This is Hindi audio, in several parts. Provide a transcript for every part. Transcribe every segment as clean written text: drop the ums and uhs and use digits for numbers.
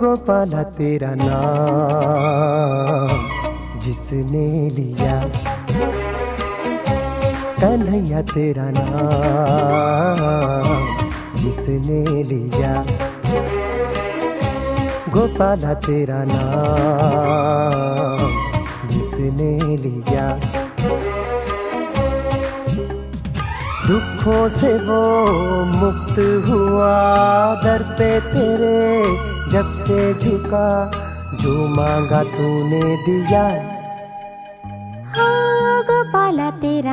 गोपाला तेरा नाम जिसने लिया, कन्हैया तेरा नाम जिसने लिया, गोपाला तेरा नाम जिसने लिया। दुखों से वो मुक्त हुआ, दर पे तेरे जब से झुका, जो मांगा तूने दिया। हाँ गोपाला तेरा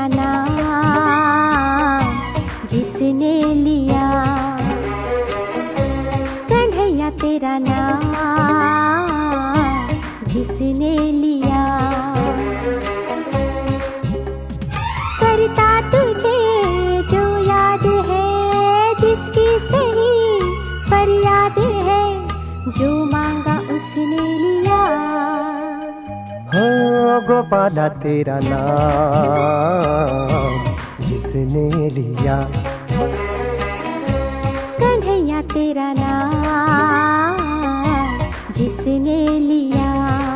नाम जिसने लिया, कन्हैया तेरा नाम जिसने लिया। करता तुझे जो याद है, जिसकी सही फरियाद है, जो मांगा उसने लिया। हो गोपाला तेरा नाम जिसने लिया, कन्हैया तेरा नाम जिसने लिया।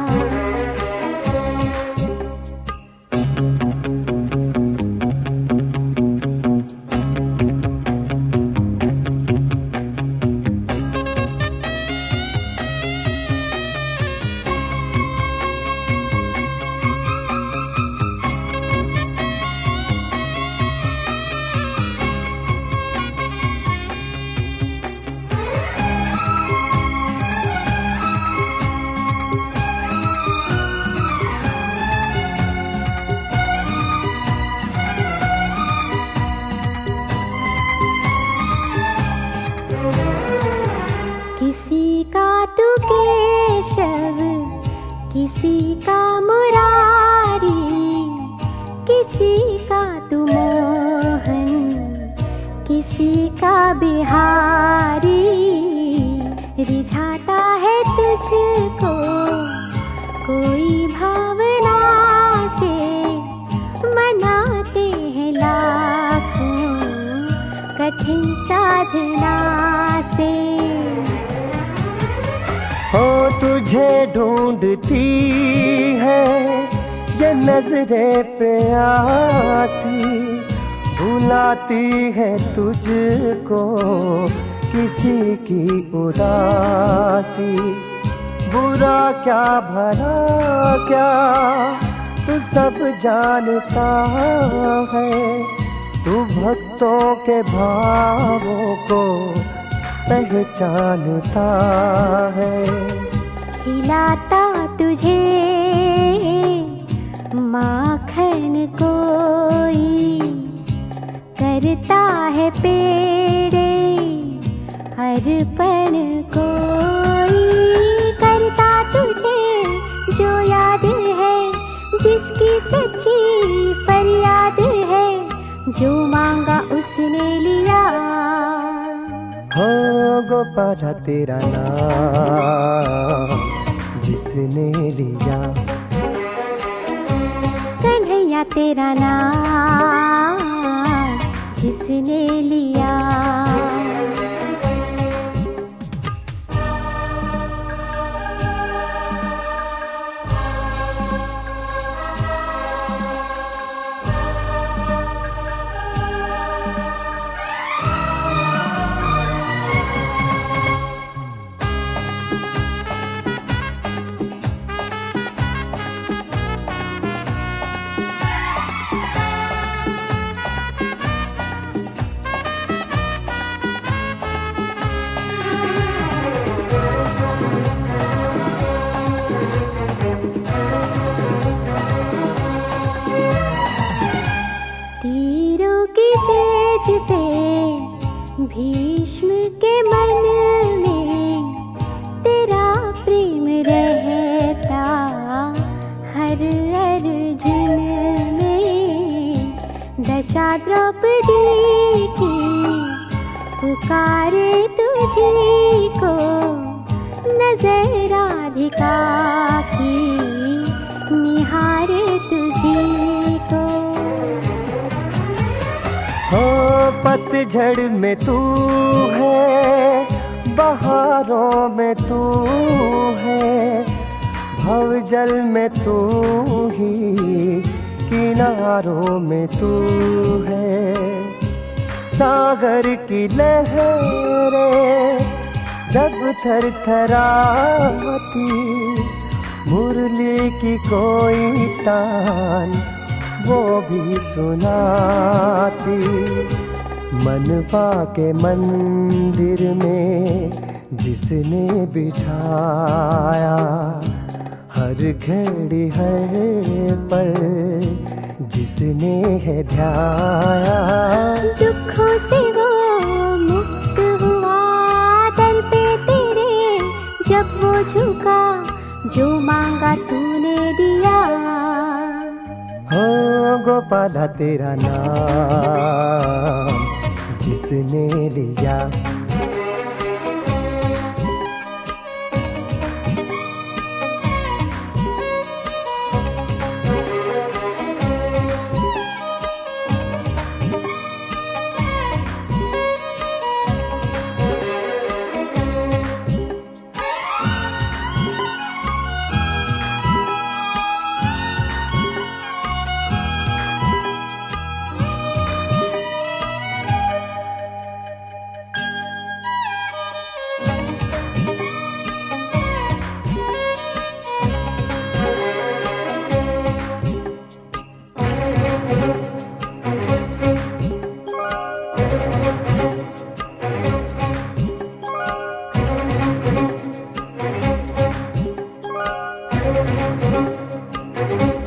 किसी का तू केशव, किसी का मुरारी, किसी का तू मोहन, किसी का बिहारी। रिझाता है तुझको कोई भावना से, मनाते हैं लाखों कठिन साधना से। हो तुझे ढूंढती है ये नजरें प्यासी, बुलाती है तुझको किसी की उदासी। बुरा क्या भला क्या तू सब जानता है, तू भक्तों के भावों को पहचानता है। खिलाता तुझे माखन कोई, करता है पेड़े अर्पण कोई। करता तुझे जो याद है, जिसकी सच्ची फरियाद है, जो मांगा उसने लिया। हो गोपाला तेरा नाम जिसने लिया, कन्हैया तेरा नाम जिसने लिया। पे भीष्म के मन में तेरा प्रेम रहता, हर अर्जुन में दशा द्रौपदी की पुकारे तुझी को, नजर राधिका की निहारे तुझी को। हो पतझड़ में तू है, बहार किनारों में तू है, भवजल में तू ही किनारों में तू है। सागर की लहरें जब थरथराती, मुरली की कोई तान वो भी सुनाती। मनवा के मंदिर में जिसने बिठाया, हर घड़ी हर पल जिसने है ध्याया। दुखों से वो मुक्त हुआ दर पे तेरे, जब वो झुका जो मांगा तूने दिया। हो गोपाला तेरा नाम जिसने लिया। Thank you.